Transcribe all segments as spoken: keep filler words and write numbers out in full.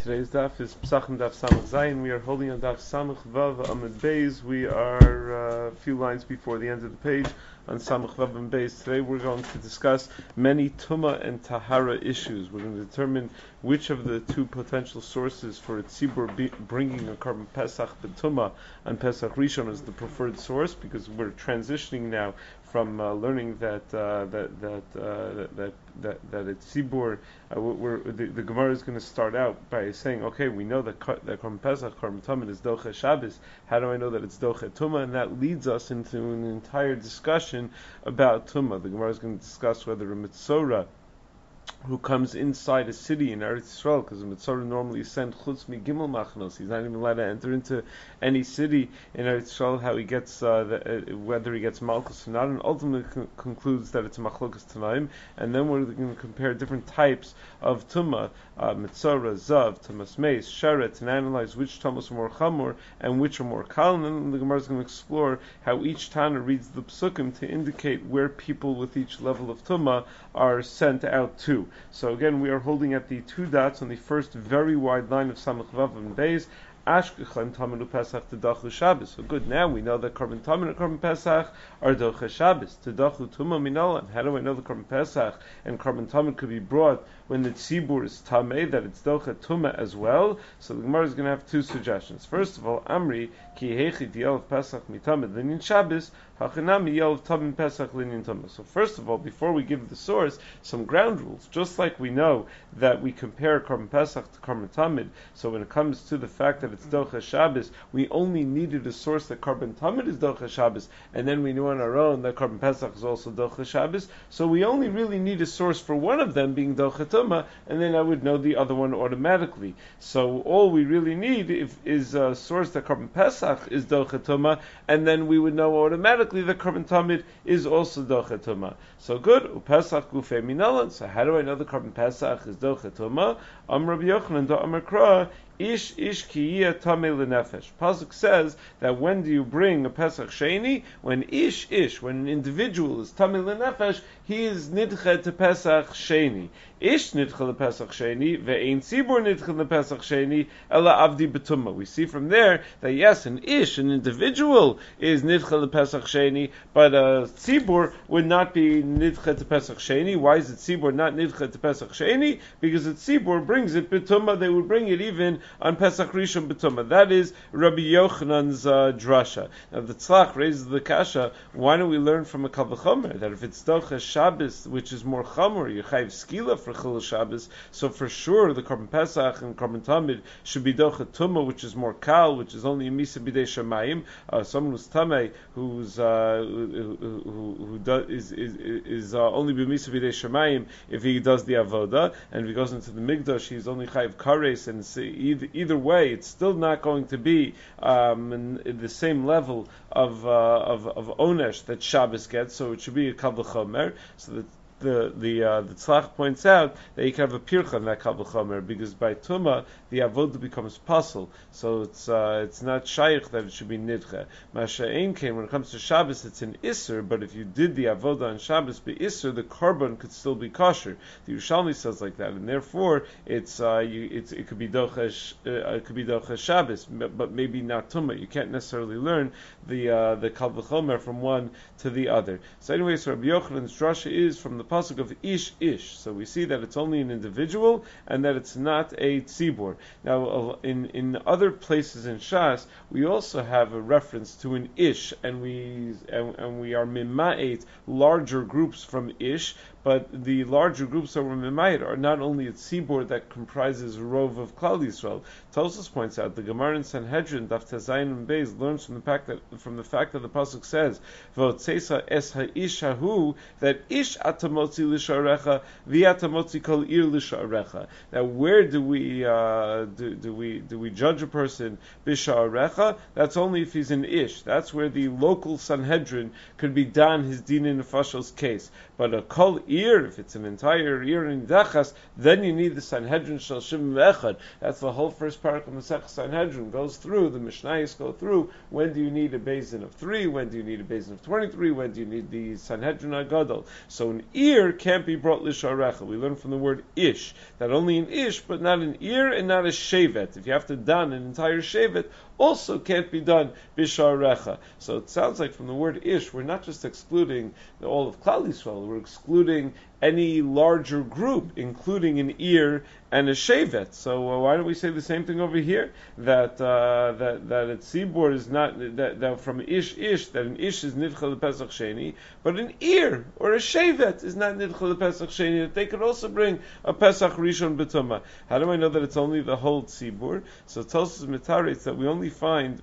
Today's daf is Pesachim Daf Samach Zayin. We are holding on Daf Samach Vav Amud Beis. We are uh, a few lines before the end of the page on Samach Vav Amud Beis. Today we're going to discuss many Tumah and Tahara issues. We're going to determine which of the two potential sources for a tzibur be, bringing a Korban Pesach B'Tumah and Pesach Rishon is the preferred source, because we're transitioning now from uh, learning that uh, that that, uh, that that that that it's tzibur. Uh, we're, the, the Gemara is going to start out by saying, okay, we know that that Korban Pesach, Korban Tumah is Doche Shabbos. How do I know that it's Doche Tumah? And that leads us into an entire discussion about Tumah. The Gemara is going to discuss whether a Mitzorah who comes inside a city in Eretz Yisrael, because the Mitzorah normally is sent chutz mi gimel machnos. He's not even allowed to enter into any city in Eretz Yisrael. How he gets, uh, the, uh, whether he gets malchus or not, and ultimately con- concludes that it's a machlokas tanaim. And then we're going to compare different types of tumah, uh, Mitzorah, zav, tumas meis, sheret, and analyze which tumas are more chamor and which are more kal. And then the Gemara is going to explore how each Tana reads the psukim to indicate where people with each level of tumah are sent out to. So again, we are holding at the two dots on the first very wide line of Samach Vav and Beis. Ashkechem Tamenu Pesach Tedachu Shabbos. So good, now we know that Korban Tamenu and Korban Pesach are Doche Shabbos. Tedachu Tuma Minalan. How do I know the Korban Pesach and Korban Tamenu could be brought when the Tzibur is Tameh, that it's Doche Tuma as well? So the Gemara is going to have two suggestions. First of all, Amri, Ki Hechi Yelav Pesach Mitamed Linyan Shabbos, Hachinami Yelav Tamim Pesach Linyan Tuma. So first of all, before we give the source, some ground rules. Just like we know that we compare Korban Pesach to Korban Tamid, so when it comes to the fact that it's Doche Shabbos, we only needed a source that Korban Tamid is Doche Shabbos, and then we knew on our own that Korban Pesach is also Doche Shabbos, so we only really need a source for one of them being Doche Tumah, and then I would know the other one automatically. So all we really need if, is a source that Korban Pesach is Doche Tumah, and then we would know automatically that Korban Tamid is also Doche Tumah. So good, Upesach Gufei Minalan. So how do I know the Korban Pesach is Doche Tumah? Am Rabbi Yochanan da Amar Kra, Ish ish kiyah tamei lenefesh. Pasuk says that when do you bring a Pesach Sheni? When ish ish, when an individual is tamei lenefesh, he is nidche to Pesach Sheni. Ish nidche le Pesach Sheni, ve'ein tzibur nidche le Pesach Sheni, ela avdi betumah. We see from there that yes, an ish, an individual, is nidche le Pesach Sheni, but a tzibur would not be nidche to Pesach Sheni. Why is it tzibur not nidche to Pesach Sheni? Because the tzibur brings it betumah. They would bring it even on Pesach Rishon B'tumah. That is Rabbi Yochanan's uh, drasha. Now the Tzlach raises the kasha, why don't we learn from a Kal V'chomer that if it's Doche Shabbos, which is more chamor, you chayv skila for Chil Shabbos, so for sure the Korban Pesach and Korban Tamid should be Doche Tumah, which is more kal, which is only a Misa B'dei Shamayim, uh, someone who's Tameh, who's uh, who, who, who does, is is, is uh, only B'Misa B'dei Shamayim if he does the avoda, and if he goes into the Migdash, he's only chayv kares, and either Either way, it's still not going to be um, in, in the same level of uh, of, of onesh that Shabbos gets. So it should be a kal v'chomer. So that the the uh, the Tzlach points out that you can have a pircha in that kal v'chomer, because by Tumah the avodah becomes puzzle. So it's uh, it's not shaykh that it should be nidche. Masha ein came when it comes to Shabbos, it's an isser. But if you did the avodah on Shabbos be isser, the korban could still be kosher. The Yerushalmi says like that, and therefore it's uh, you, it's it could be doche uh, it could be doche Shabbos, but maybe not Tumah. You can't necessarily learn the uh, the kal v'chomer from one to the other. So anyway, so Rabbi Yochanan's drasha is from the pasuk of ish ish. So we see that it's only an individual and that it's not a tzibur. Now, in in other places in Shas, we also have a reference to an ish, and we and, and we are mima'et larger groups from ish. But the larger groups that were mimayit are not only a tzibur that comprises a rov of Klal Yisrael. Tosfos points out the Gemara in Sanhedrin Daf Tezayin and Beis learns from the fact that from the fact that the pasuk says v'otzeisa es ha'ish hahu, that ish atamotzi l'sharecha v'atamotzi kol ir l'sharecha. Now, where do we uh, do, do we do we judge a person b'sharecha? That's only if he's an ish. That's where the local Sanhedrin could be done his din in nefashos case. But a kol ir ear, if it's an entire ear and dachas, then you need the Sanhedrin shel shivim ve'echad. That's the whole first parak of Masech Sanhedrin goes through. The Mishnayos go through. When do you need a basin of three? When do you need a basin of twenty-three? When do you need the Sanhedrin Agadol? So an ear can't be brought lisharecha. We learn from the word ish that only an ish, but not an ear and not a shevet. If you have to don an entire shevet, also can't be done bisharecha. So it sounds like from the word ish, we're not just excluding all of Klal Yisrael, we're excluding any larger group, including an ear and a shevet. So uh, why don't we say the same thing over here? That uh, that that a tzibur is not that, that from ish ish that an ish is nidcha lepesach sheni, but an ear or a shevet is not nidcha lepesach sheni. That they could also bring a pesach rishon b'tumah. How do I know that it's only the whole tzibur? So Tosfos Mitaretz that we only find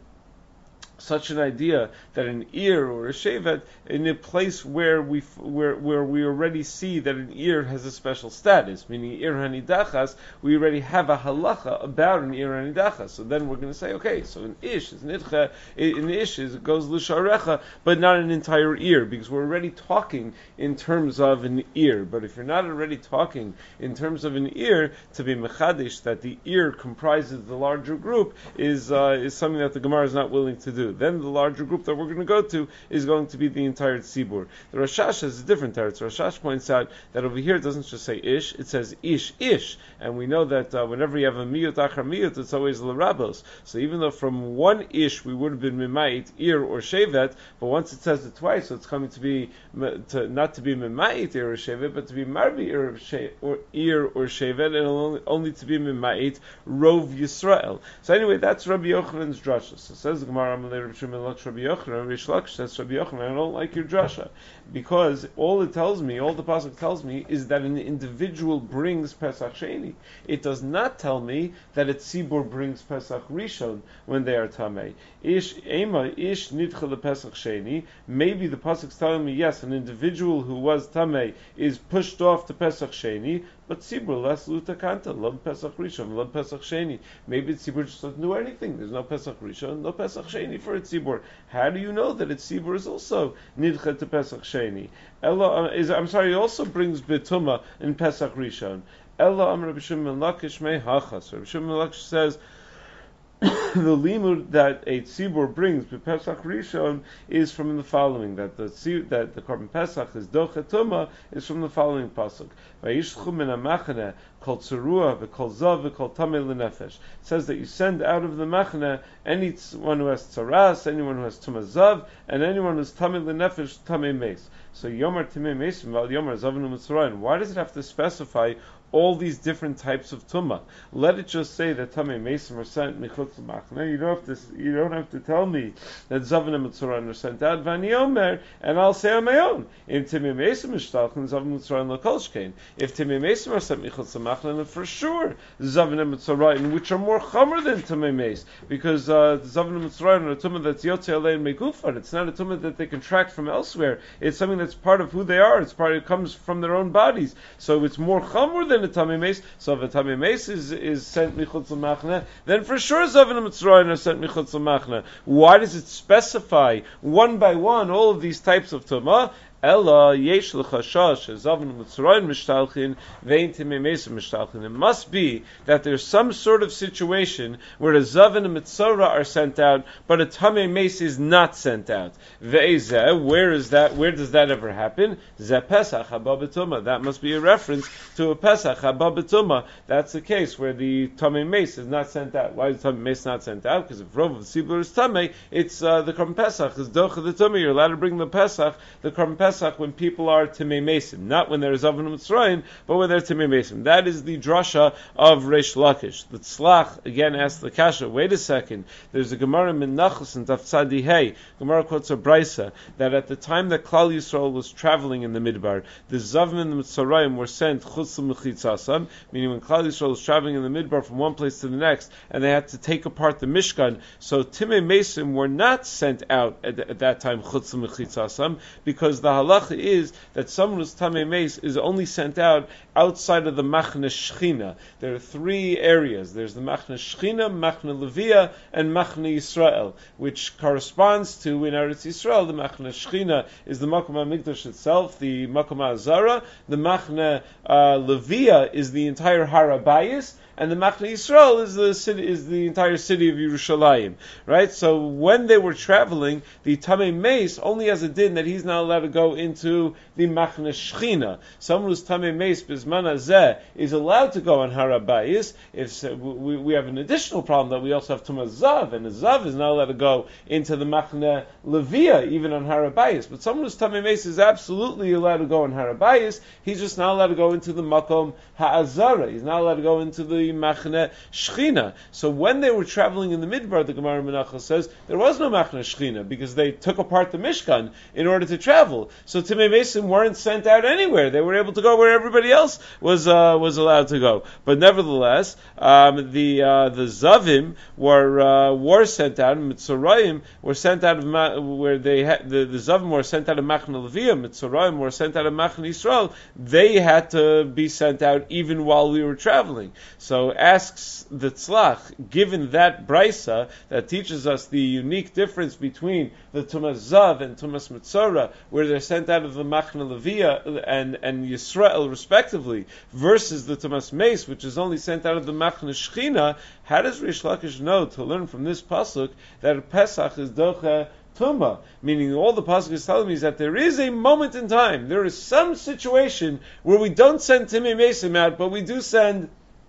such an idea that an ear or a shevet in a place where we where where we already see that an ear has a special status, meaning ear hanidachas, we already have a halacha about an ear hanidachas. So then we're going to say, okay, so an ish is nidcha, an ish is it goes l'sharecha, but not an entire ear, because we're already talking in terms of an ear. But if you're not already talking in terms of an ear, to be mechadish that the ear comprises the larger group is uh, is something that the Gemara is not willing to do. Then the larger group that we're going to go to is going to be the entire tzibur. The Rashash has a different teretz. Rashash points out that over here it doesn't just say ish, it says ish, ish. And we know that uh, whenever you have a miyut achar miyut, it's always l'rabos. So even though from one ish we would have been mimayit, ear or shevet, but once it says it twice, so it's coming to be, to, not to be mimayit, ear or shevet, but to be marbi, ear or, she, or, ear or shevet, and only, only to be mimayit, rov Yisrael. So anyway, that's Rabbi Yochanan's drasha. So says the Gemara, Rabbi Yochanan, Rish Lakish says, Rabbi Yochanan, I don't like your drasha, because all it tells me, all the pasuk tells me, is that an individual brings Pesach Sheni. It does not tell me that a tzibur brings Pesach Rishon when they are tamei. Ish ema ish nidcha lePesach Sheni. Maybe the pasuk's telling me, yes, an individual who was tamei is pushed off to Pesach Sheni, but tzibur less lutakanta, love Pesach Rishon, love Pesach Sheni. Maybe the tzibur just doesn't do anything. There's no Pesach Rishon, no Pesach Sheni for a tzibur. How do you know that a tzibur is also nidcha to Pesach Sheni? Ella is, I'm sorry, it also brings betuma in Pesach Rishon. Ella Amar Rabbi Shimon Lakish mei hachas. Rabbi Shimon Lakish says the limud that a tzibur brings to Pesach Rishon is from the following: that the that the korban Pesach is doche tuma is from the following pasuk. Vayishchu min hamachane kol tzarua v'kol zav v'kol tamei lenefesh. It says that you send out of the machane anyone who has tzaras, anyone who has tuma zav, and anyone who has tamei lenefesh, tamei meis. So yomar tamei meis v'al yomar zavnu mitzrayim. Why does it have to specify all these different types of tumah? Let it just say that tamei mesim are sent michutz l'machane. You don't have to. You don't have to tell me that zav and mitzrayim are sent out. Vani omer, and I'll say on my own. In tamei mesim mishtalchen zav and mitzrayim l'kol shkein. If tamei mesim are sent michutz l'machane, then for sure zav and mitzrayim, which are more chamer than tamei meis, because uh, zav and mitzrayim are a tumah that's yotzei alein megufan. It's not a tumah that they contract from elsewhere. It's something that's part of who they are. It's part. It comes from their own bodies. So it's more chamer than a tamei meis. So if a tamei meis is, is sent michutz l'machne, then for sure zav and mitzrayim are sent michutz l'machne. Why does it specify one by one all of these types of tumah? Ella yesh l'chashash zav and mitzrayim mishtalchin vein tamei meis mishtalchin. It must be that there's some sort of situation where a zav and a mitzvah are sent out, but a tamei meis is not sent out. Ve'ezeh, where is that? Where does that ever happen? Ze Pesach haba b'tumah. That must be a reference to a Pesach haba b'tumah. That's the case where the tamei meis is not sent out. Why is the tamei meis not sent out? Because if rov of the tzibur is tamei, it's uh, the korban Pesach is docha the tumah. You're allowed to bring the Pesach, the korban Pesach, when people are tamei meisim, not when there's zav and mitzrayim, but when they're tamei meisim. That is the drasha of Reish Lakish. The Tzlach again asks the kasha. Wait a second. There's a Gemara in Nachos and Daf Tzadi Hey. Gemara quotes a brisa that at the time that Klal Yisrael was traveling in the Midbar, the zav and the mitzrayim were sent chutz l'mechitzasam, meaning when Klal Yisrael was traveling in the Midbar from one place to the next, and they had to take apart the Mishkan. So tamei meisim were not sent out at, at that time chutz l'mechitzasam, because the halacha is that someone who's tamei meis is only sent out outside of the machne shchina. There are three areas. There's the machne shchina, machne levia, and machne Yisrael, which corresponds to in Eretz Yisrael. The machne shchina is the makom hamikdash itself, the makom ha'azara. The machne uh, levia is the entire Har HaBayis, and the Machne Yisrael is the city, is the entire city of Yerushalayim, right? So when they were traveling, the Tamei Meis only has a din that he's not allowed to go into the Machne Shechina. Someone who's Tamei Meis Bizman Hazeh is allowed to go on Har HaBayis. If we, we have an additional problem that we also have Tumah Zav, and a Zav is not allowed to go into the Machne Levia, even on Har HaBayis. But someone who's Tamei Meis is absolutely allowed to go on Har HaBayis. He's just not allowed to go into the Makom Ha'azara. He's not allowed to go into the Machne Shechina. So when they were traveling in the Midbar, the Gemara Menachos says there was no Machne Shechina because they took apart the Mishkan in order to travel. So Tamei Meisim weren't sent out anywhere. They were able to go where everybody else was uh, was allowed to go. But nevertheless, um, the uh, the Zavim were uh, were sent out. Mitzorayim were sent out of Ma- where they had the, the Zavim were sent out of Machne Levia. Mitzorayim were sent out of Machne Yisrael. They had to be sent out even while we were traveling. So So asks the Tzlach, given that brisa that teaches us the unique difference between the Tumas Zav and Tumas Mitzora, where they're sent out of the Machne Levia and, and Yisrael respectively, versus the Tumas Meis, which is only sent out of the Machne Shechina, how does Rish Lakish know to learn from this pasuk that Pesach is docha Tumah, meaning all the pasuk is telling me is that there is a moment in time, there is some situation where we don't send Timei Meisim out, but we do send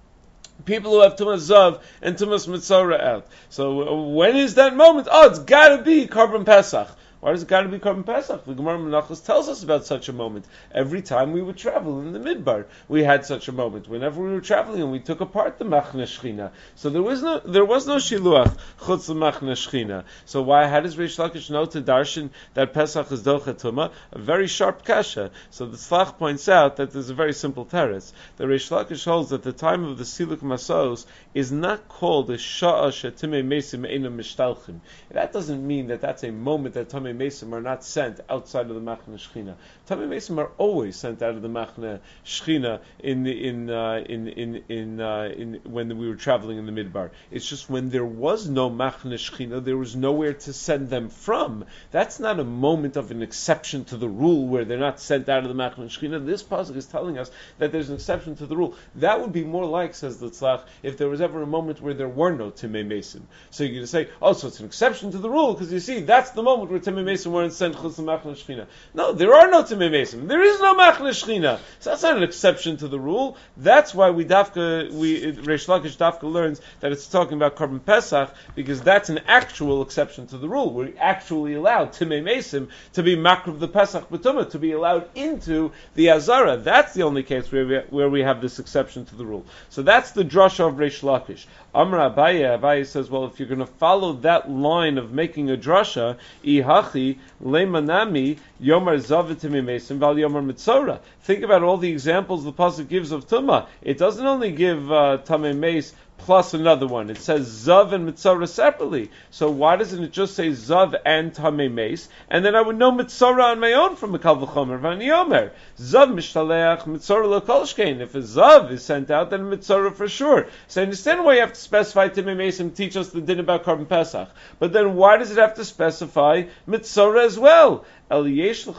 people who have Tumas Zav and Tumas Mitzora out. So uh, when is that moment? Oh, it's got to be Korban Pesach. Why does it got to be Korban Pesach? The Gemara Menachos tells us about such a moment. Every time we would travel in the Midbar, we had such a moment. Whenever we were traveling and we took apart the Machne Shechina. So there was no there was no Shiluach Chutz Machne Shechina. So why, how does Reish Lakish know to darshan that Pesach is Docha Tumah? A very sharp kasha. So the Tzlach points out that there's a very simple teretz. The Reish Lakish holds that the time of the Siluk Masos is not called a Sha'a Shetimei Mesim Einam Mishtalchim. That doesn't mean that that's a moment that Tamei Mesim are not sent outside of the Machne Shechina. Tamei Mesim are always sent out of the Machne Shechina in the, in uh, in in in, uh, in when we were traveling in the Midbar. It's just when there was no Machne Shechina, there was nowhere to send them from. That's not a moment of an exception to the rule where they're not sent out of the Machne Shechina. This pasuk is telling us that there's an exception to the rule. That would be more like, says the Tzlach, if there was ever a moment where there were no Timei Mesim. So you're going to say, oh, so it's an exception to the rule because you see that's the moment where Timei Mesim weren't sent chutz Machne Shechina. No, there are no Timei Mesim. There is no Machne Shechina. So that's not an exception to the rule. That's why we dafka we Reish Lakish dafka learns that it's talking about Korban Pesach because that's an actual exception to the rule. We're actually allowed Timei Mesim to be makriv the Pesach b'tumah, to be allowed into the Azara. That's the only case where we, where we have this exception to the rule. So that's the drasha of Reish Lakish. Amar Abaye, Abaye says, well, if you're going to follow that line of making a drasha, ihachi lemanami yomar zavitim mesim val yomar mitzora. Think about all the examples the pasuk gives of tumah. It doesn't only give uh, tamei meis plus another one. It says Zav and Mitzora separately. So why doesn't it just say Zav and Tamei Meis? And then I would know Mitzora on my own from Mikal V'chomer V'ani Yomer. Zav Mishtaleach Mitzora L'Kolshkein. If a Zav is sent out, then Mitzora for sure. So I understand why you have to specify Tamei Meis and teach us the din about Korban Pesach. But then why does it have to specify Mitzora as well? It must be the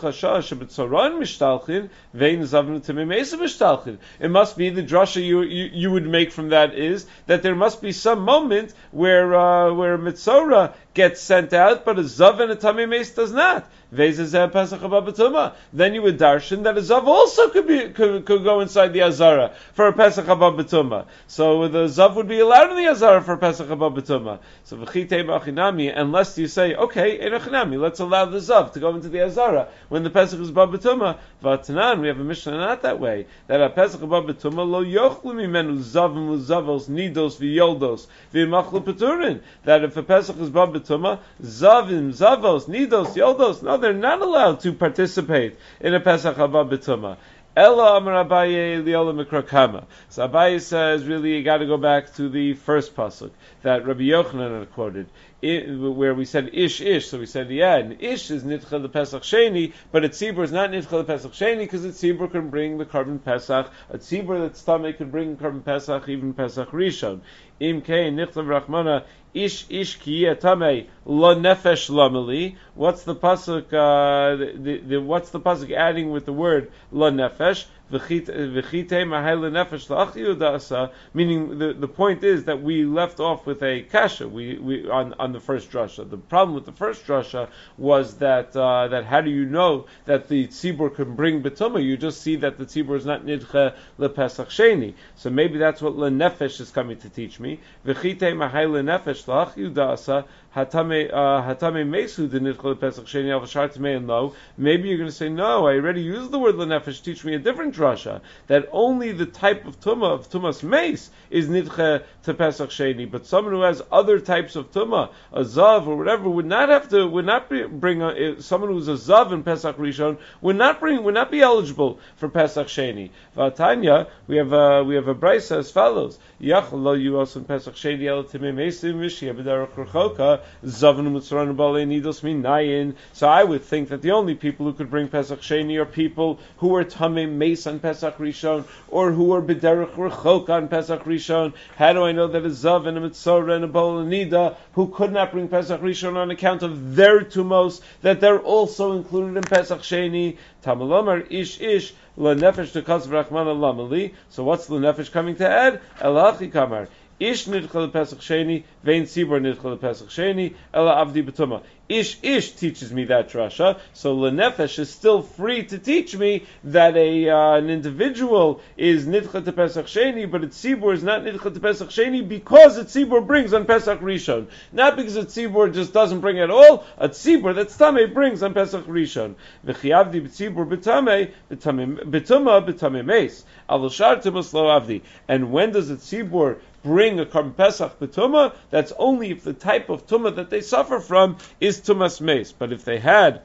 drasha you, you you would make from that is that there must be some moment where uh, where Mitzora gets sent out, but a Zav and a Tamei Meis does not. Then you would darshan that a Zav also could be could, could go inside the Azara for a Pesach Haba B'tumah. So the Zav would be allowed in the Azara for a Pesach Haba B'tumah. So unless you say, okay, Einachinami, let's allow the Zav to go into the Azara when the Pesach is Haba B'tumah. V'atanan, we have a Mishnah not that way. That a Pesach Haba B'tumah lo yochlu mimenu Zavim l'Zavos nidos v'yoldos v'imachlu Peturin. That if a Pesach is Haba B'tumah, Zavim, Zavos, nidos, yoldos, no, they're not allowed to participate in a Pesach Haba B'tumah. Ella Amar Abaye Liola Mikrakama. So Abaye says, really, you got to go back to the first pasuk that Rabbi Yochanan had quoted, it, where we said ish ish. So we said, yeah, and ish is nitcha the Pesach Sheni, but a tzibur is not nitcha the Pesach Sheni because a tzibur can bring the carbon Pesach. A tzibur that's stomach can bring carbon Pesach, even Pesach Rishon. Im kein nichtav Rachmana ish ish kiyeh tamei lo nefesh lameli. What's the pasuk? Uh, the, the, the, what's the pasuk adding with the word lo nefesh? Meaning the, the point is that we left off with a kasha we, we on, on the first drasha. The problem with the first drasha was that uh, that how do you know that the tzibur can bring betuma? You just see that the tzibur is not nidche lepesach sheni. So maybe that's what lenefesh is coming to teach me. V'chitei mahai lenefesh lach yudasa hatame hatame mesu the nidche lepesach sheni al v'shar tamei and lo. Maybe you're going to say no. I already used the word lenefesh. Teach me a different drasha that only the type of tumah of tumas mace is nidche to Pesach Sheni, but someone who has other types of tumah, a zav or whatever, would not have to, would not be, bring a, someone who's a zav in Pesach Rishon would not bring, would not be eligible for Pesach Sheni. V'atanya, we have a, we have a brisa as follows: Yachal lo yuos in Pesach Sheni el timei mesim v'shia b'derech rechoka zavnu mitzran balei nidos minayin. So I would think that the only people who could bring Pesach Sheni are people who are tamei meis on Pesach Rishon, or who are b'derech rechok on Pesach Rishon. How do I know that a zav and a mitzorah and a bol and nida who could not bring Pesach Rishon on account of their tumos, that they're also included in Pesach Sheni? Tamalomar ish ish lenefesh to kas v'rachmana lamali. So what's lenefesh coming to add? Elachi kamar ish nidchel Pesach Sheni vein tzibur nidchel Pesach Sheni ela avdi betuma. Ish Ish teaches me that drasha, so lenefesh is still free to teach me that a uh, an individual is nidcha to Pesach Sheni, but a tzibur is not nidcha to Pesach Sheni because a tzibur brings on Pesach Rishon, not because a tzibur just doesn't bring at all. A tzibur that tamei brings on Pesach Rishon. V'chiyavdi b'tzibur b'tamei b'tuma b'tamei meis avol tumas lo avdi. And when does a tzibur bring a carbon Pesach b'tuma? That's only if the type of tuma that they suffer from is tumas meis. But if they had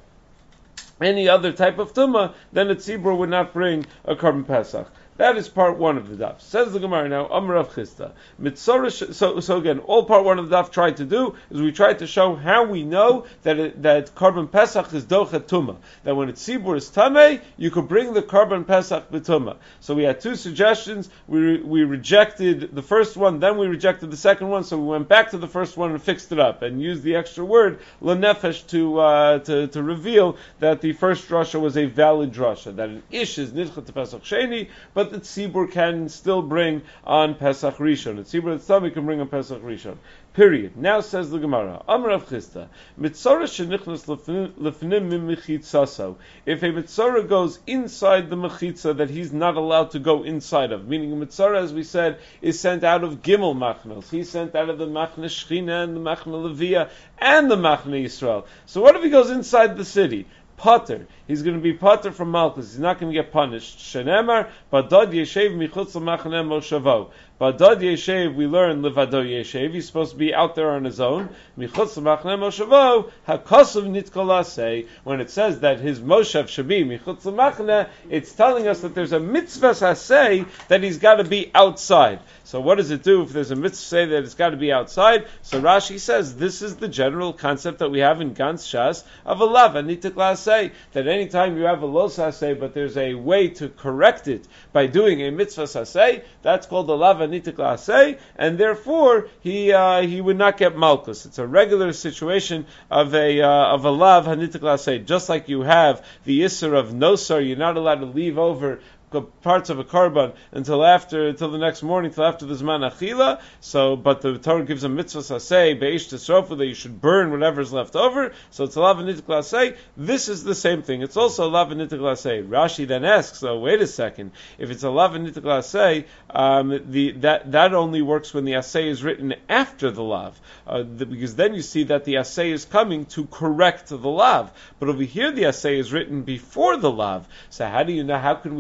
any other type of tuma, then a tzibur would not bring a carbon Pesach. That is part one of the daf. Says the Gemara now, Amar Rav Chisda. Mitzorah. So, so again, all part one of the daf tried to do is we tried to show how we know that it, that carbon Pesach is dochet tuma. That when it's tzibur is tamei, you could bring the carbon Pesach b'tuma. So we had two suggestions. We re, we rejected the first one, then we rejected the second one. So we went back to the first one and fixed it up and used the extra word lenefesh to uh, to to reveal that the first drasha was a valid drasha. That an ish is nidcha to Pesach Sheni, but the tzibur can still bring on Pesach Rishon. The tzibur that can bring on Pesach Rishon. Period. Now says the Gemara, Amar Rav Chisda, Mitzorah shenichnas lefnim min mechitzaso. If a mitzorah goes inside the mechitza that he's not allowed to go inside of, meaning a mitzorah, as we said, is sent out of gimel machnos. He's sent out of the machne Shechina and the machne Levia and the machne Yisrael. So what if he goes inside the city? Potter. He's going to be potter from Malchus. He's not going to get punished. Shenemar, Badad Yeshev Michutz L'Machane Moshavo. Badad Yeshev, we learn Levado Yeshev. He's supposed to be out there on his own. Michutz L'Machane Moshavo. Hakosov Nitkolase. When it says that his Moshev should be Michutz L'Machane, it's telling us that there's a mitzvah asay that he's got to be outside. So what does it do if there's a mitzvah say that it's got to be outside? So Rashi says this is the general concept that we have in Gans Shas of a lav anitik lasei, that anytime you have a los asay but there's a way to correct it by doing a mitzvah asay, that's called a lav anitik lasei, and therefore he uh, he would not get malchus. It's a regular situation of a uh, of a lav anitik lasei, just like you have the isser of nosar, you're not allowed to leave over parts of a korban until after, until the next morning, until after the Zman Achila. So, but the Torah gives a mitzvah saseh, beish tesrofa, that you should burn whatever is left over. So it's a lav v'nitik laseh. This is the same thing. It's also a lav v'nitik laseh. Rashi then asks, so wait a second, if it's a lav v'nitik laseh, um, the, that, that only works when the aseh is written after the lav. Uh, the, because then you see that the aseh is coming to correct the lav. But over here the aseh is written before the lav. So how do you know, how can we then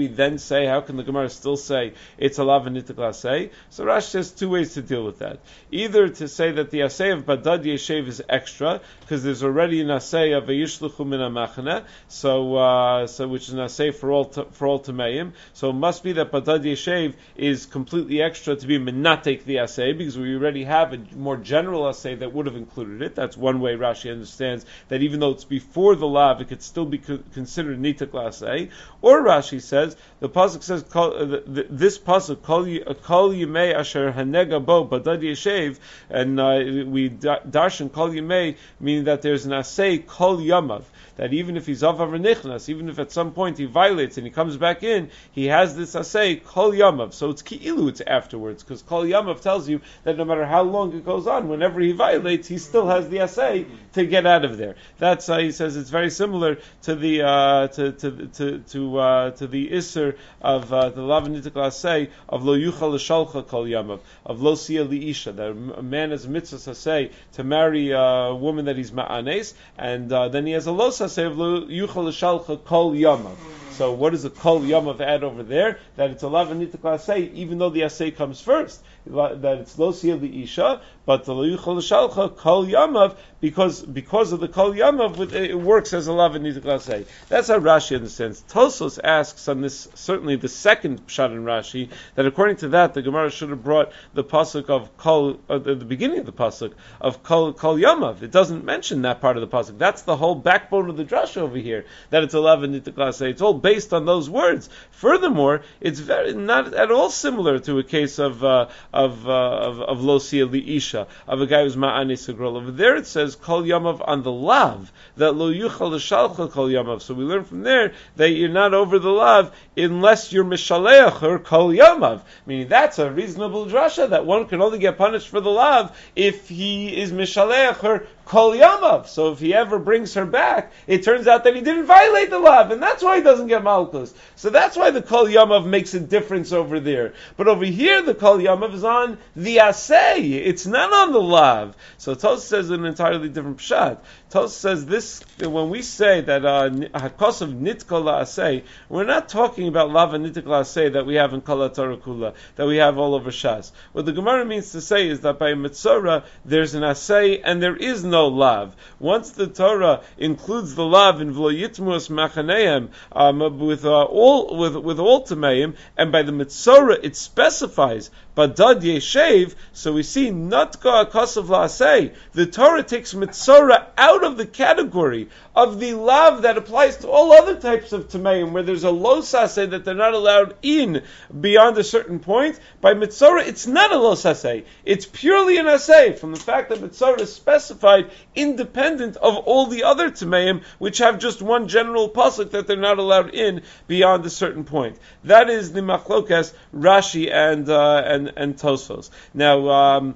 say, how can the Gemara still say it's a lav nitik l'aseh? So Rashi has two ways to deal with that. Either to say that the aseh of badad yeshev is extra, because there's already an aseh of a yishluchu min ha-machana, so, uh, so which is an aseh for all, t- for all tameim. So it must be that badad yeshev is completely extra to be menatek the aseh, because we already have a more general aseh that would have included it. That's one way Rashi understands that even though it's before the lav, it could still be co- considered nitik l'aseh. Or Rashi says, the pasuk says, kol, uh, the, the, this pasuk, kol yimei asher hanega bo badad yeshev, and uh, we da- darshan kol yimei, meaning that there's an aseh kol yamav, that even if he's avav nichnas, even if at some point he violates and he comes back in, he has this aseh kol yamav. So it's ki'ilu, it's afterwards, because kol yamav tells you that no matter how long it goes on, whenever he violates, he still has the aseh to get out of there. That's uh, he says it's very similar to the uh, to to to to, uh, to the iser of uh, the lav nitik aseh of lo yuchal l'shalcha kol yamav, of lo sia liisha, that a man has a mitzvah aseh to marry a woman that he's ma'anes, and uh, then he has a lo aseh of lo yuchal l'shalcha kol yamav. So what does the kol yamav add over there? That it's a lav nitik aseh, even though the aseh comes first, that it's lo sia liisha, but the lo yuchal l'shalcha kol yamav, because because of the kol yamav, it works as a lav nitik aseh. That's how Rashi understands. Tosfos asks on this, certainly the second pshat in Rashi, that according to that, the Gemara should have brought the pasuk of kol, uh, the beginning of the pasuk of kol kol yamav. It doesn't mention that part of the pasuk. That's the whole backbone of the drasha over here, that it's a lav nitik aseh. It's all based on those words. Furthermore, it's very not at all similar to a case of uh, of, uh, of of lo sia liisha, of a guy who's ma'anis a girl. Over there it says kol yamav on the lav, that lo yuchal l'shalcha kol yamav. So we learn from there that you're not over the lav unless you're mishaleach her kol yamav. Meaning that's a reasonable drasha, that one can only get punished for the lav if he is mishaleach her kol yamav. So if he ever brings her back, it turns out that he didn't violate the lav, and that's why he doesn't get malchus. So that's why the kol yamav makes a difference over there. But over here, the kol yamav is on the aseh. It's not on the lav. So Tosfos says an entirely different pshat. Tosfos says this, when we say that hakos of nitkol la'aseh, we're not talking about lava nitik la'aseh that we have in Kol Torah Kula, that we have all over Shas. What the Gemara means to say is that by Mitzorah, there's an aseh and there is no lav. Once the Torah includes the lav in V'lo Yitmus Machaneim, um, with uh, all with with all Tameim, and by the Mitzorah it specifies Badad Yeshev, so we see Natka Akasav La'aseh. The Torah takes Mitzorah out of the category of the lav that applies to all other types of Tameim, where there's a los aseh that they're not allowed in beyond a certain point. By Mitzorah, it's not a los aseh. It's purely an aseh, from the fact that Mitzorah is specified independent of all the other Tameim, which have just one general pasuk that they're not allowed in beyond a certain point. That is the machlokas Rashi and uh, and and Tosfos. Now, um,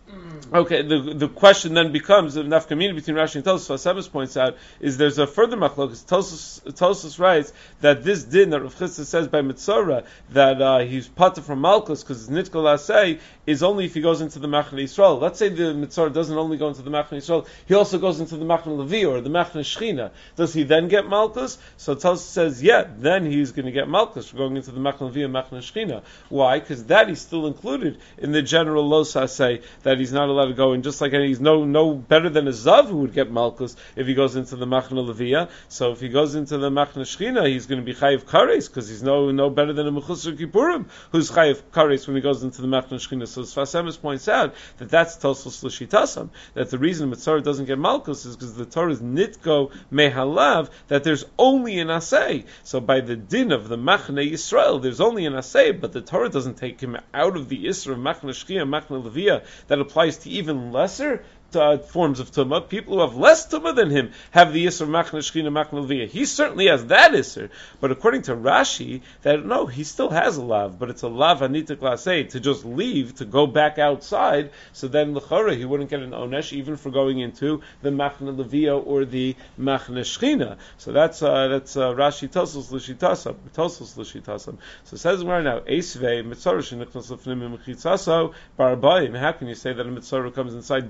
okay, the the question then becomes, the nafkamina between Rashi and Tosfos, Sebas points out, is there's a further machlokas. Tosfos, Tosfos writes that this din that Rav Chisda says by Mitzorah, that uh, he's pater from Malchus because it's nitkol aseh, is only if he goes into the Machne Yisrael. Let's say the Mitzorah doesn't only go into the Machne Yisrael, he also goes into the Machne Levi or the Machne Shechina. Does he then get Malchus? So Tosfos says, yeah, then he's going to get Malchus for going into the Machne Levi and Machne Shechina. Why? Because that he's still included in the general los aseh that he's not allowed to go in, just like he's no no better than a Zav who would get Malchus if he goes into the Machne Levi. So if he goes into the Machne Shechina, he's going to be Chayiv Kares, because he's no no better than a Mechusar Kippurim who's Chayiv Kares when he goes into the Machne Shechina. So Sfas Emes points out that that's Tosfos L'Shitasam, that the reason Mitzorah doesn't get Malchus is because the Torah is Nitko Mehalav, that there's only an Aseh. So by the din of the Machne Yisrael, there's only an Aseh, but the Torah doesn't take him out of the Isra of Machne Shechina, Machne Levi, that applies to even lesser Uh, forms of tumah. People who have less tumah than him have the Isser Machne Shechina Machne Levi. He certainly has that Isser, but according to Rashi, that no, he still has a lav, but it's a lav anitik laseh, to just leave, to go back outside, so then l'chora he wouldn't get an onesh even for going into the Machne Levi or the Machne Shechina. So that's uh, that's uh, Rashi Tosfos L'Shitasam, Tosfos L'Shitasam. So it says right now, Eisvei Mitzorah shenichnas lefnim mechitzaso barbayim. How can you say that a Mitzorah comes inside doesn't get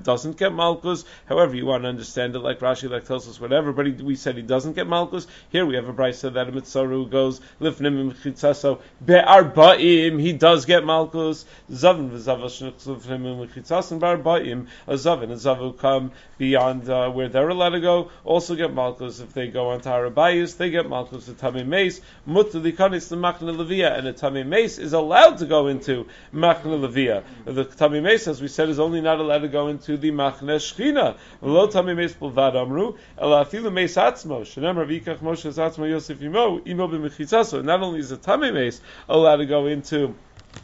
get malchus. However, you want to understand it like Rashi, like Tosfos, whatever. But he, we said he doesn't get malchus. Here we have a brisa that a mitzora who goes lifnim mechitzaso be'arba'im, he does get malchus. Zavin v'zavash lifnim mechitzaso be'arba'im. A zavin, a zavu come beyond uh, where they're allowed to go, also get malchus. If they go on to Harabayis, they get malchus. The tamei meis mutter likanis the machne levia, and a tamei meis is allowed to go into machne levia. The tamei meis, as we said, is only not allowed to go into the machne shchina. Lo tamei meis b'lvad amru ela afilu meis atzmo shenemar v'ikach Moshe atzmo Yosef imo imo b'mechitzaso. Not only is the tamei meis allowed to go into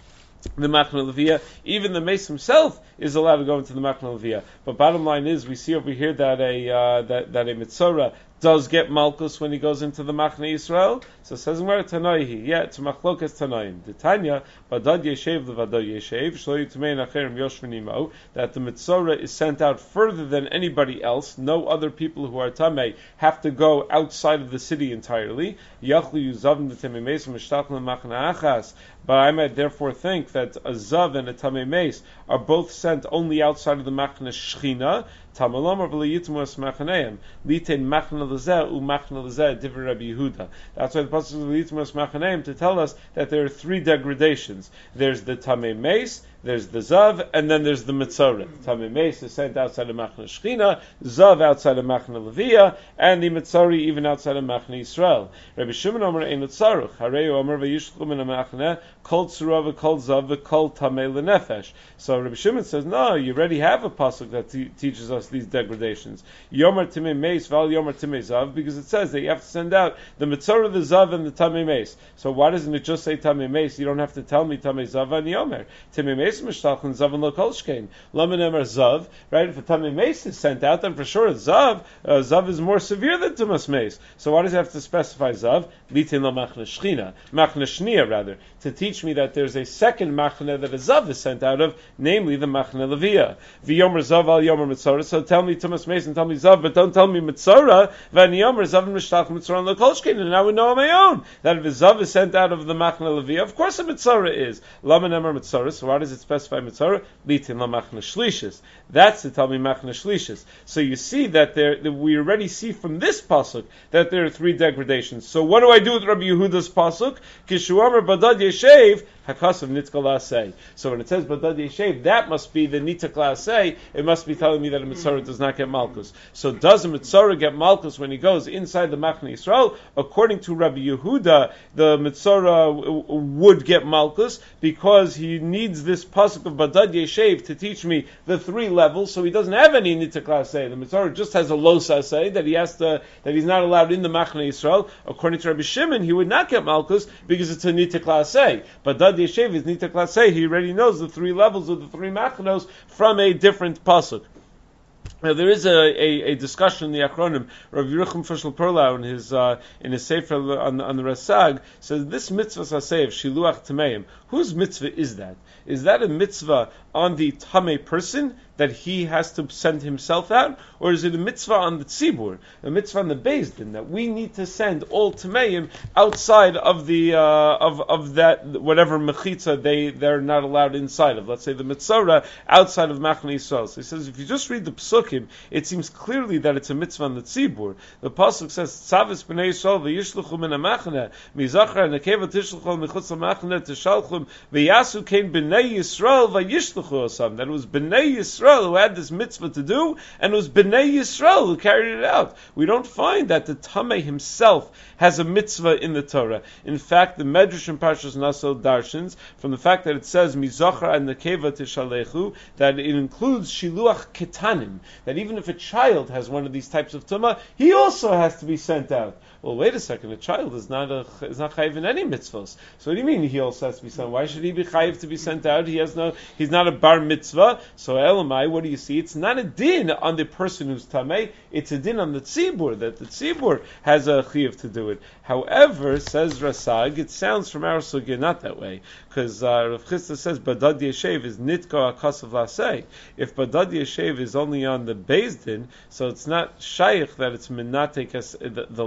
the machne levia, even the mace himself is allowed to go into the machne levia. But bottom line is, we see over here that a uh, that that a mitzora does get malchus when he goes into the Machne Yisrael. So it says where Tanaihi, yeah, it's machlokas Tanaim. The Tanya, Badad Yeshev levadad Yeshev, Shlo Yitumein Acherim Yoshvenimo, that the mitzora is sent out further than anybody else. No other people who are tamei have to go outside of the city entirely. Yachlu Yuzavim the Tamei Meis Mishtachel Machne Achas. But I might therefore think that a zav and a tamei meis are both sent only outside of the Machne Shechina. Tamalom or v'liyitmus machaneim litain machne lezeh u machne lezeh divrei Rabbi Yehuda. That's why the pasuk of v'liyitmus machaneim to tell us that there are three degradations. There's the tamei meis, there's the zav, and then there's the mitzora. Tamei meis is sent outside of machne shchina, zav outside of machne levia, and the mitzori even outside of machne Yisrael. Rabbi Shimon Omer ein tzaruch harei Omer v'yishchlu min machne kol tzura v'kol zav v'kol tamei lenefesh. So Rabbi Shimon says, no, you already have a pasuk that te- teaches us these degradations. Yomer Timei Meis, Val Yomer Timei Zav, because it says that you have to send out the Mitzorah, the Zav, and the Tamei Meis. So why doesn't it just say Tamei Meis? You don't have to tell me Tamei Zav and Yomer. Timei Meis Mishtachan Zav and Lo Kolshkein. Laman Emer Zav, right? If a Tamei Meis is sent out, then for sure Zav, uh, Zav is more severe than Tumas Meis. So why does it have to specify Zav? Litin Lo Machne Shchina, Machne Shnia rather, to teach me that there's a second Machne that a Zav is sent out of, namely the Machne Levia. V'Yomer Zav al Yomer Mitzorah. So tell me Tumas Meis and tell me Zav, but don't tell me Mitzora. V'Aniyomer Zav and Mishtach Mitzora and Lekolshkein. And now we know on my own that if a Zav is sent out of the Machne Levia, of course a Mitzora is. Lama Nemer Mitzora. So why does it specify Mitzora? Litin la Machne Shlishis. That's to tell me Machne Shlishis. So you see that there, that we already see from this pasuk that there are three degradations. So what do I do with Rabbi Yehuda's pasuk? Kishuamer Badad Yeshev. Hakasav nitkal asay. So when it says Badad Yeshev, that must be the nitkal asay. It must be telling me that a mitzora does not get malchus. So does a mitzora get malchus when he goes inside the Machne Yisrael? According to Rabbi Yehuda, the mitzora w- w- would get malchus because he needs this pasuk of Badad Yeshev to teach me the three levels. So he doesn't have any nitkal asay. The mitzora just has a los asay that he has to, that he's not allowed in the Machne Yisrael. According to Rabbi Shimon, he would not get malchus because it's a nitkal asay. Badad Yeshev is nitkal asay. He already knows the three levels of the three machnos from a different pasuk. Now there is a, a, a discussion in the Achronim. Rav Yerucham Fushel Perlau in his uh, in his sefer on, on the Rasag says this mitzvah saseh of shiluach tameim. Whose mitzvah is that? Is that a mitzvah on the tamei person that he has to send himself out, or is it a mitzvah on the tzibur, a mitzvah on the Beis Din that we need to send all tameim outside of the uh, of of that whatever mechitza they they're not allowed inside of? Let's say the mitzora outside of Machne Yisrael. So he says if you just read the psukim, it seems clearly that it's a mitzvah on the tzibur. The pasuk says Tzavis b'nei Yisrael v'yishluchu min ha'machne mizachar nekeva tishluchu michutz ha'machne tishalchum v'yasu kein b'nei Yisrael v'yishluchu osam. That it was b'nei Yisrael who had this mitzvah to do, and it was Bnei Yisrael who carried it out. We don't find that the Tamei himself has a mitzvah in the Torah. In fact, the Medrash in Parshas Naso darshans from the fact that it says Mizachar and Nekeva Tishalechu, that it includes Shiluach Ketanim, that even if a child has one of these types of Tumah, he also has to be sent out. Well, wait a second, a child is not a, is not chayiv in any mitzvahs. So what do you mean he also has to be sent? Why should he be chayiv to be sent out? He has no, he's not a bar mitzvah. So Elamai, what do you see? It's not a din on the person who's tamei, it's a din on the tzibur, that the tzibur has a chayiv to do it. However, says Rasag, it sounds from our sugya not that way, because uh, Rav Chisda says Badad Yeshev is nitko akasav lasei. If Badad Yeshev is only on the Beis Din, so it's not shaykh that it's menatek as the, the lav, because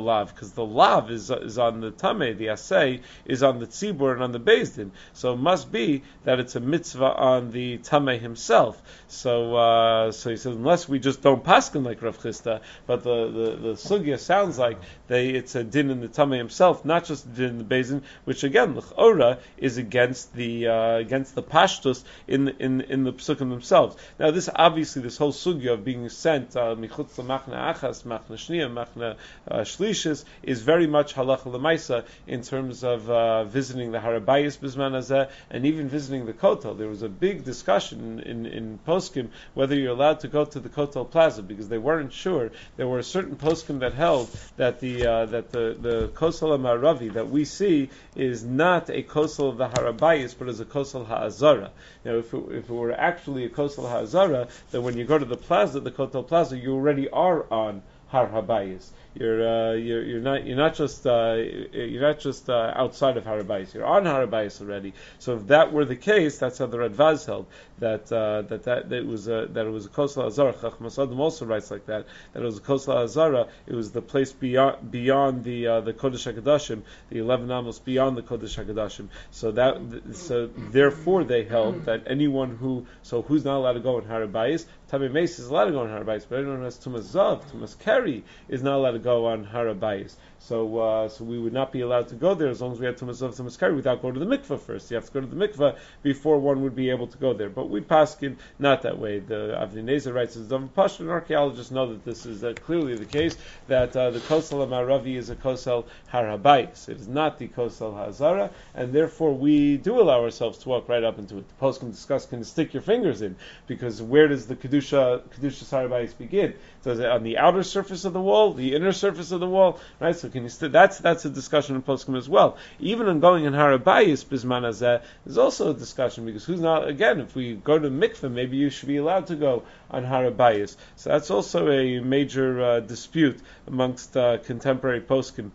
because the lav is is on the tamei, the asay is on the tzibur and on the beis din. So it must be that it's a mitzvah on the tamei himself. So uh, so he says unless we just don't paskin like Rav Chisda, but the, the, the sugya sounds like they it's a din in the tamei himself, not just a din in the beis din, which again l'chora is against the uh, against the pashtus in in in the psukim themselves. Now this obviously this whole sugya of being sent michutz uh, machna achas, machna shniya, machna shlishis is very much halacha lemaisa in terms of uh, visiting the harabayis bisman hazeh and even visiting the kotel. There was a big discussion in, in, in poskim whether you're allowed to go to the kotel plaza because they weren't sure. There were certain poskim that held that the uh, that the the kosel ma'aravi that we see is not a kosel of the harabayis but is a kosel ha'azara. Now, if it, if it were actually a kosel ha'azara, then when you go to the plaza, the kotel plaza, you already are on har habayis. You're, uh, you're you're not you're not just uh, you're not just uh, outside of Harabayis. You're on Harabayis already. So if that were the case, that's how the Radvaz held that uh, that that that it was a, that it was a Kosel Azara. Chacham Asadim also writes like that that it was a Kosel Azara. It was the place beyond beyond the uh, the Kodesh Hakadoshim, the eleven amos beyond the Kodesh Hakadoshim. So that so therefore they held that anyone who so who's not allowed to go in Harabayis. Tamei Meis is allowed to go on Harabayis, but anyone who has Tumas Zav, Tumas Keri is not allowed to go on Harabayis. So, uh, so we would not be allowed to go there as long as we had Tumas Zav, Tumas Keri without going to the mikveh first. You have to go to the mikveh before one would be able to go there. But we paskin not that way. The Avnei Nezer writes as David Pashto, and archaeologists know that this is uh, clearly the case. That uh, the Kosel Ma'aravi is a Kosel Harabayis. It is not the Kosel Hazara, and therefore we do allow ourselves to walk right up into it. The post can discuss can stick your fingers in because where does the kedusha kedusha Harabayis begin? So is it on the outer surface of the wall, the inner surface of the wall, right? So can you st- that's that's a discussion in poskim as well. Even on going in Harabayis bisman hazeh, there's also a discussion because who's not again? If we go to mikveh, maybe you should be allowed to go on Harabayis. So that's also a major uh, dispute amongst uh, contemporary poskim.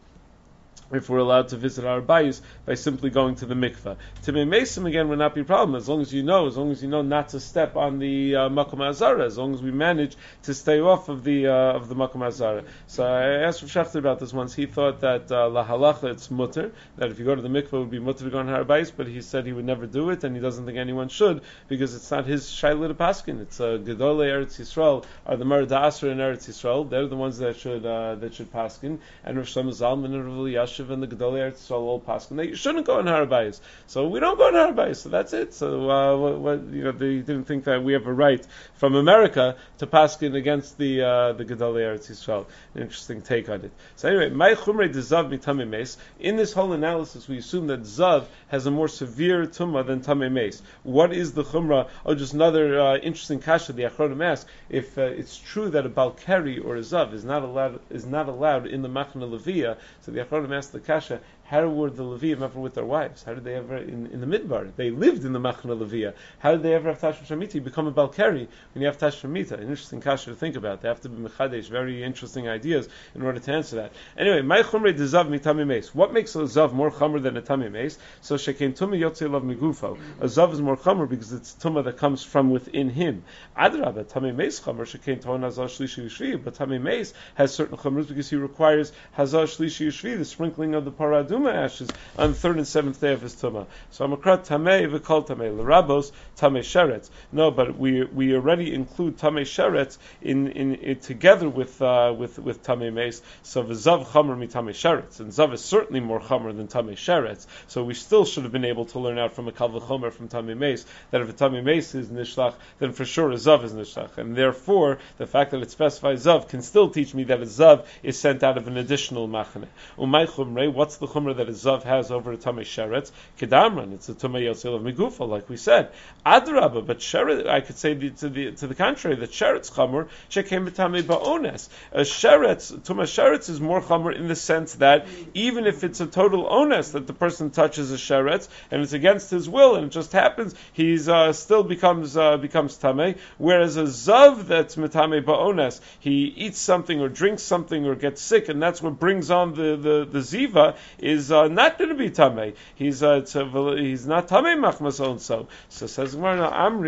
If we're allowed to visit our bayis by simply going to the mikveh. Timei Mesim again would not be a problem as long as you know, as long as you know not to step on the uh, makom azara, as long as we manage to stay off of the uh, of the makom azara. So I asked Rav Schachter about this once. He thought that uh, la halacha it's mutter, that if you go to the mikveh it would be mutter to go on har bayis, but he said he would never do it, and he doesn't think anyone should because it's not his shayla to paskin. It's uh, gedolei Eretz Yisrael are the Marad Asra in Eretz Yisrael. They're the ones that should uh, that should paskin, and Rav Shlomo Zalman and Rav Elyashiv and the Gedolei Eretz Yisrael all paskin that you shouldn't go in Harabayis. So we don't go in Harabayis. So that's it. So uh, what, what, you know, they didn't think that we have a right from America to paskin against the uh, the Gedolei Eretz Yisrael. An interesting take on it. So anyway, my chumrei de zav mi tamei meis. In this whole analysis, we assume that zav has a more severe tumah than tamei meis. What is the chumrah? Oh, just another uh, interesting kasha. The Achronim ask if uh, it's true that a balkari or a zav is not allowed is not allowed in the machna levia. So the Achronim ask the kasha. How were the Levium ever with their wives? How did they ever, in, in the Midbar, they lived in the Machna Levia. How did they ever have Tashma Shamita? become a Balkari when you have Tashma Shamita? An interesting kasha to think about. They have to be Mechadesh, very interesting ideas in order to answer that. Anyway, my chumrei de zav mi tamei meis. What makes a zav more chamer than a tamei meis? So shekein tumah yotzei lav migufo. A zav is more chamer because it's tumah that comes from within him. Adrabah, tamei meis chamer shekein ton hazar shlishi yishvi. But tamei meis has certain chamers because he requires hazar shlishi yishvi, the sprinkling of the paraduma ashes on the third and seventh day of his tumah. So amakrat tamei v'kol tamei l'rabos tamei sheretz. No, but we we already include tamei sheretz in in it together with uh, with with tamei meis. So v'zav chamer mi tamei sheretz, and zav is certainly more chamer than tamei sheretz. So we still should have been able to learn out from a kal v'chomer from tamei meis that if a tamei meis is nishlach, then for sure a zav is nishlach, and therefore the fact that it specifies zav can still teach me that a zav is sent out of an additional machane. Umay chumrei, what's the chumrah that a zav has over a tamei sheretz? Kedamran, it's a tumah yotzei of migufa, like we said. Adrabah, but sheretz, I could say the, to the to the contrary, that sheretz chamor shekem b'tamei ba'ones. A sheretz, tumah sheretz is more chamor in the sense that even if it's a total ones that the person touches a sheretz and it's against his will and it just happens, he's uh, still becomes uh, becomes tamei. Whereas a zav that's mitamei ba'ones, he eats something or drinks something or gets sick, and that's what brings on the the, the ziva, is uh, not going to be tamei. He's uh, it's a, he's not tamei machmas onso. So says Gemara, Amri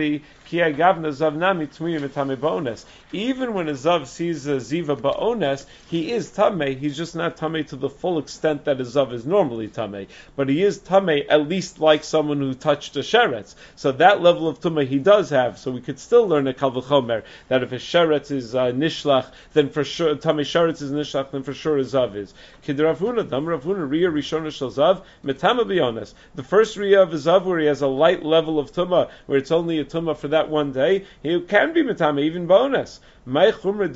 Ki agavna zav nami tmiyim etame ba'ones. Even when a zav sees a ziva ba'ones, he is tamei. He's just not tamei to the full extent that a zav is normally tamei, but he is tamei at least like someone who touched a sheretz. So that level of tumah he does have. So we could still learn a kal v'chomer that if a sheretz is uh, nishlach, then for sure tamei sheretz is nishlach, then for sure a zav is. Kid Rav Huna, dam Rav Huna, riyah rishona shel zav metama b'ones. The first riyah of a zav where he has a light level of tumah, where it's only a tumah for that one day, he can be metama even b'ones. We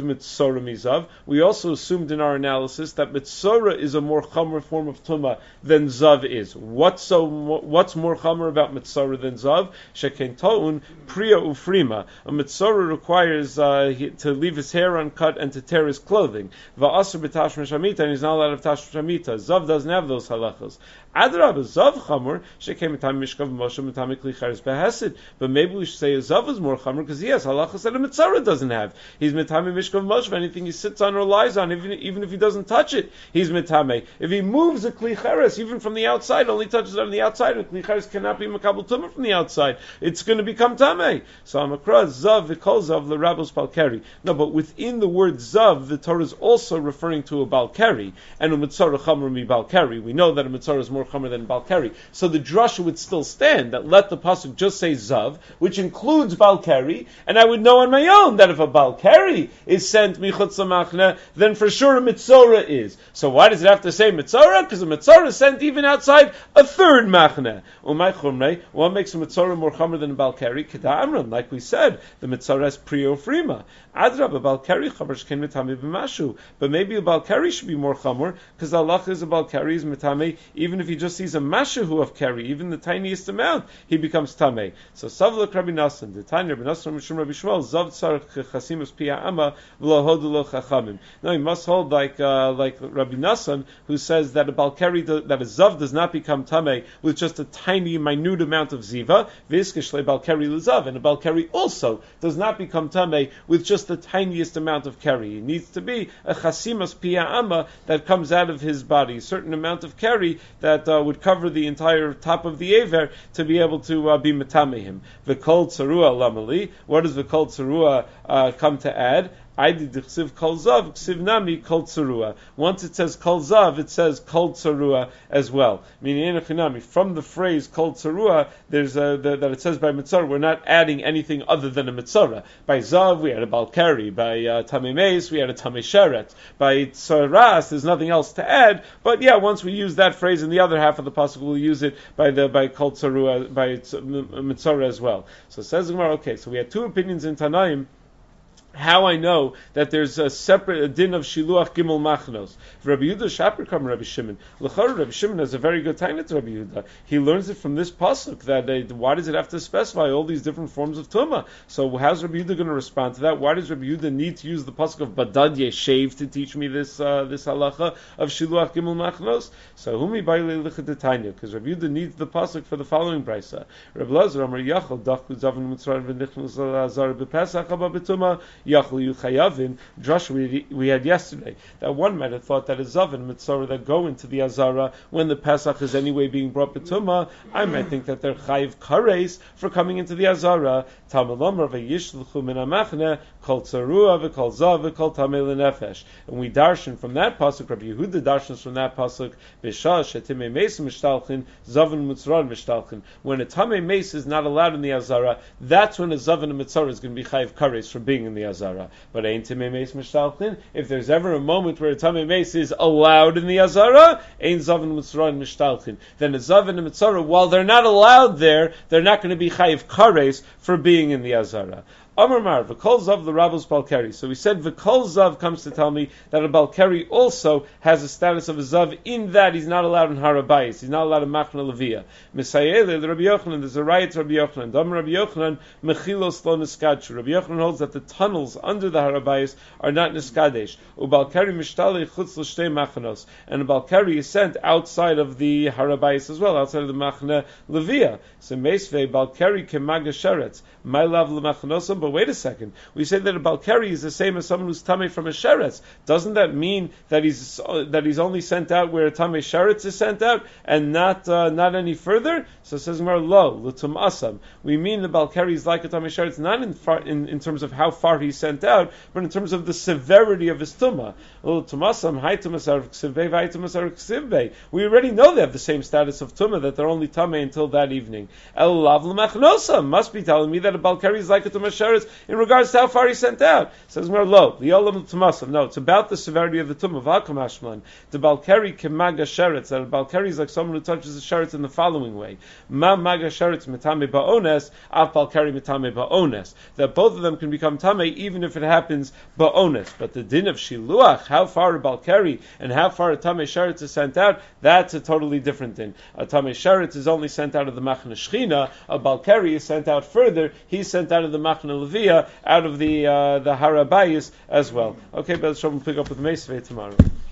also assumed in our analysis that mitzora is a more chomer form of tumah than zav is. What's so? What's more chomer about mitzora than zav? Sheken toun priya ufrima. A mitzora requires uh, he, to leave his hair uncut and to tear his clothing. Va'asr b'tashmish hamita, and he's not allowed to tashmish hamita. Zav doesn't have those halachas. Adrab zav chomer sheken mitam mishkav moshe mitam klicharis behesed. But maybe we should say a zav is more chomer because he has halachas that a mitzora doesn't have. He's mitame mishkav moshe. Anything he sits on or lies on, even, even if he doesn't touch it, he's mitame. If he moves a klicheres, even from the outside, only touches it on the outside, and klicheres cannot be makabel tumah from the outside. It's going to become tamei. So amakra zav v'kol zav l'rabos balkeri. No, but within the word zav, the Torah is also referring to a balkeri, and a mitzora chamer mi balkeri. We know that a mitzora is more chamer than balkeri. So the drasha would still stand that let the pasuk just say zav, which includes balkeri, and I would know on my own that if a balkeri is sent michutz lamachne, then for sure a mitzora is. So why does it have to say mitzora? Because a mitzora is sent even outside a third machne. Umay chumrei, what makes a mitzora more chamer than a balkeri? Keda amran, like we said, the mitzora has priyo frima. Adrab, a balkeri chamer shken mitame b'mashu. But maybe a balkeri should be more chamer, because Allah is a balkeri is mitame, even if he just sees a mashahu of keri, even the tiniest amount, he becomes tamei. So savlok Rabbi Nassan, the tiny Rabbi Nassan Mishum Rabbi Shmuel, zav tzarech chasimus pia ama v'lo hodu lo chachamim. No, he must hold like uh, like Rabbi Nassan, who says that a balkeri, that a zav does not become tamei with just a tiny, minute amount of ziva. V'iskishle balkeri l'zav, and a balkeri also does not become tamei with just the tiniest amount of keri. It needs to be a chasimas pia ama that comes out of his body, a certain amount of keri that uh, would cover the entire top of the aver to be able to uh, be metame him. V'kol tzarua lamali. What does v'kol tzarua uh, come to add? Once it says kol zav, it says kol tzarua as well. Meaning, from the phrase kol tzarua, there's a, the, that it says by mitzora, we're not adding anything other than a mitzora. By zav, we had a balkeri. By uh, tamei meis, we had a tamei sheret. By tzaras, there's nothing else to add. But yeah, once we use that phrase in the other half of the pasuk, we'll use it by the by kol tzarua, by mitzora as well. So it says Gemara, okay, so we had two opinions in Tanaim. How I know that there's a separate a din of shiluach gimel machnos. Rabbi Yehuda Shaper come Rabbi Shimon. L'chor Rabbi Shimon has a very good time to Rabbi Yehuda. He learns it from this pasuk that uh, why does it have to specify all these different forms of tumah? So how's Rabbi Yehuda going to respond to that? Why does Rabbi Yehuda need to use the pasuk of badadye shave to teach me this uh, this halacha of shiluach gimel machnos? So humi baile lichatanya, because Rabbi Yehuda needs the pasuk for the following brisa. Rabbi Lazar Amar Yachal Dachu Zavin Mitzrayim V'Nichnus Lazar B'Pesach Haba B'Tumah Yachlu Yuchayavin. Drush we, we had yesterday that one might have thought that a Zavin Mitzorah that go into the Azara when the Pesach is anyway being brought B'Tumah, I might think that they're Chayiv Kares for coming into the Azara. Tamalomar V'Yishluchu Min HaMachne Kol Tzarua V'Kol Zav V'Kol Tamei L'Nefesh. And we darshan from that pasuk. Rabbi Yehuda darshans from that pasuk. B'Shah Shetimei Meis Mishtalchin Zavin Mitzrayim Mishtalchin. When a Tamei Meis is not allowed in the Azara, that's when a Zavin Mitzorah is going to be Chayiv Kares for being in the Azara. But ain't Tamei Meis Mishtalchin. If there's ever a moment where a Tamei Meis is allowed in the Azara, ain't Zavin Mitzrayim Mishtalchin. Then a Zavin and Mitzorah, while they're not allowed there, they're not going to be Chayiv Kares for being in the Azara. Amar Mar, V'kol Zav the Rabbos Balkeri. So we said V'kol Zav comes to tell me that a Balkeri also has a status of a Zav in that he's not allowed in Harabayis. He's not allowed in Machna Levia. Misayele, the Rabbi Yochanan, there's a riot to Rabbi Yochanan. Dam Rabbi Yochanan, Mechilos lo Niskadshu. Rabbi Yochanan holds that the tunnels under the Harabayis are not Niskadesh. Ubalkeri Mishtale Chutz L'Shtei Machanos. And a Balkeri is sent outside of the Harabayis as well, outside of the Machna Levia. So Meisvei Balkeri Kemaga Sheretz. My love L'Machanosam but wait a second. We say that a Balkari is the same as someone who's Tameh from a Sheretz. Doesn't that mean that he's uh, that he's only sent out where a Tameh Sheretz is sent out and not uh, not any further? So it says Gemara, lo, l'tum asam. We mean the Balkari is like a Tameh Sheretz not in, far, in in terms of how far he's sent out, but in terms of the severity of his tumah. L'tum asam, hai tumas ksivbei, hai tumas ksivbei. We already know they have the same status of tumah, that they're only Tameh until that evening. El lav l'machnosa must be telling me that a Balkari is like a Tameh Sheretz in regards to how far he sent out. Says more lo, li'olam l'tumasam. No, it's about the severity of the tumah. V'akamashman. The Balkari kemaga sheretz. That a Balkari is like someone who touches the sheretz in the following way. Ma maga sheretz mitame ba'ones, af Balkari mitame ba'ones. That both of them can become tameh even if it happens ba'ones. But the din of shiluach, how far a Balkari and how far a tameh sheretz is sent out, that's a totally different din. A tameh sheretz is only sent out of the machna shechina. A Balkari is sent out further. He's sent out of the machna levia, out of the uh, the harabayis as well. Okay, but we'll pick up with Meisvei tomorrow.